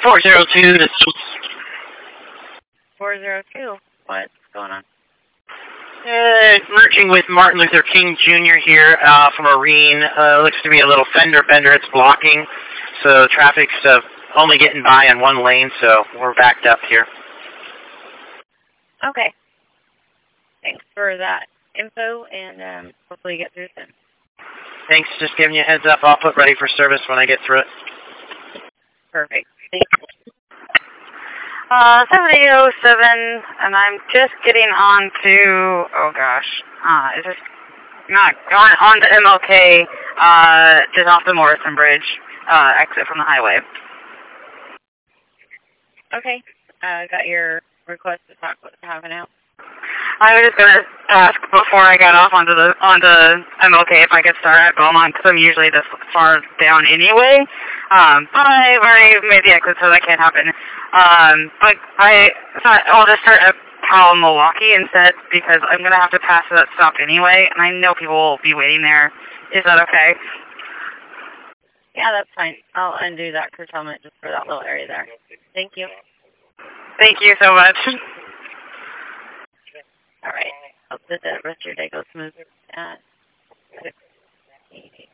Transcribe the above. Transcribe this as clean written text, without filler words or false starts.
402, this is 402. What's going on? merging with Martin Luther King Jr. here from Marine. Looks to be a little fender bender. It's blocking, so traffic's only getting by in one lane, so we're backed up here. Okay. Thanks for that info, and hopefully you get through soon. Thanks, just giving you a heads up. I'll put ready for service when I get through it. Perfect. Thanks. 7807, and I'm just getting on to, oh gosh, is this not on to MLK, just off the Morrison Bridge, exit from the highway. Okay, got your request to talk with half out. I was just gonna ask before I got off onto MLK if I could start at Beaumont, because I'm usually this far down anyway. But I already made the exit, so that can't happen. But I thought I'll just start at Powell, Milwaukee instead, because I'm gonna have to pass that stop anyway, and I know people will be waiting there. Is that okay? Yeah, that's fine. I'll undo that curtailment just for that little area there. Thank you. Thank you so much. All right. Hope that the rest of your day goes smooth.